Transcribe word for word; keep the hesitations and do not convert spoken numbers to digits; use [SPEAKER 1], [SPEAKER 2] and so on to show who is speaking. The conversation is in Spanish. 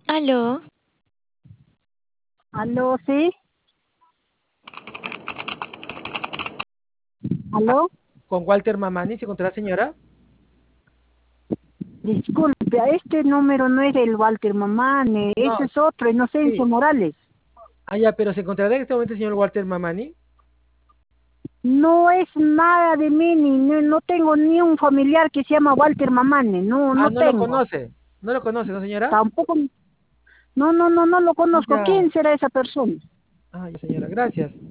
[SPEAKER 1] Aló,
[SPEAKER 2] Aló, sí, aló,
[SPEAKER 3] Con Walter Mamani, ¿se encontrará señora?
[SPEAKER 2] disculpe, este número no es del Walter Mamane,
[SPEAKER 3] No,
[SPEAKER 2] ese es otro, Inocencio
[SPEAKER 3] sí.
[SPEAKER 2] Morales.
[SPEAKER 3] Ah, ya, pero ¿se encontrará en este momento el señor Walter Mamani?
[SPEAKER 2] No es nada de mí, ni, no, no tengo ni un familiar que se llama Walter Mamane, no,
[SPEAKER 3] Ah,
[SPEAKER 2] no
[SPEAKER 3] no lo
[SPEAKER 2] tengo.
[SPEAKER 3] conoce. No lo conoce, ¿no, señora?
[SPEAKER 2] Tampoco, no, no, no, no lo conozco.
[SPEAKER 3] Ya.
[SPEAKER 2] ¿Quién será esa persona?
[SPEAKER 3] Ah, ya, señora, gracias.